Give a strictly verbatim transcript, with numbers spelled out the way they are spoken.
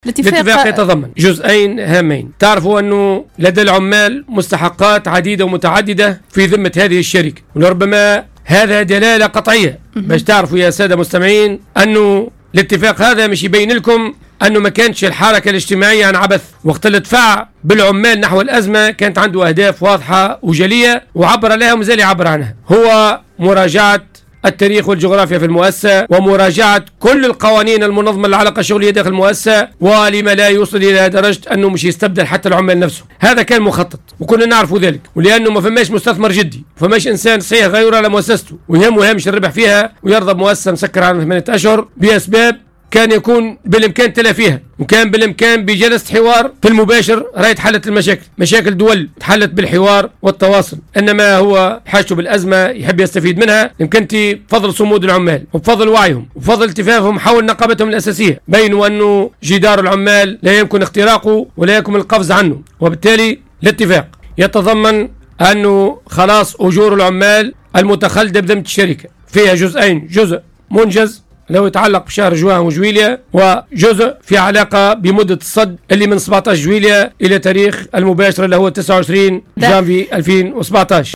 الاتفاق يتضمن جزئين هامين. تعرفوا أنه لدى العمال مستحقات عديدة ومتعددة في ذمة هذه الشركة، ولربما هذا دلالة قطعية باش تعرفوا يا سادة مستمعين أنه الاتفاق هذا مش يبين لكم أنه ما كانتش الحركة الاجتماعية عن عبث. وقت الادفاع بالعمال نحو الأزمة كانت عنده أهداف واضحة وجلية وعبر لها ومازال يعبر عنها، هو مراجعة التاريخ والجغرافيا في المؤسسة ومراجعة كل القوانين المنظمة للعلاقة الشغلية داخل المؤسسة، ولما لا يوصل إلى درجة أنه مش يستبدل حتى العمال نفسه. هذا كان مخطط وكنا نعرف ذلك، ولأنه ما فماش مستثمر جدي، فماش إنسان صحيح غير على مؤسسته ويهمه يهمش الربح فيها ويرضى بمؤسسة مسكرة عن ثمانية أشهر بأسباب كان يكون بالامكان تلافيها، وكان بالامكان بجلسة حوار في المباشر راهي تحلت المشاكل، مشاكل دول تحلت بالحوار والتواصل. انما هو حاجته بالازمه يحب يستفيد منها، يمكن بفضل صمود العمال وبفضل وعيهم وبفضل التفافهم حول نقابتهم الاساسيه، بينوا انه جدار العمال لا يمكن اختراقه ولا يمكن القفز عنه، وبالتالي الاتفاق يتضمن انه خلاص اجور العمال المتخلده بذمه الشركه فيها جزئين، جزء منجز لو يتعلق بشهر جوان وجويليا، وجزء في علاقة بمدة الصد اللي من سبعة عشر جويليا إلى تاريخ المباشر اللي هو تسعة وعشرين جانفي ألفين وسبعة عشر.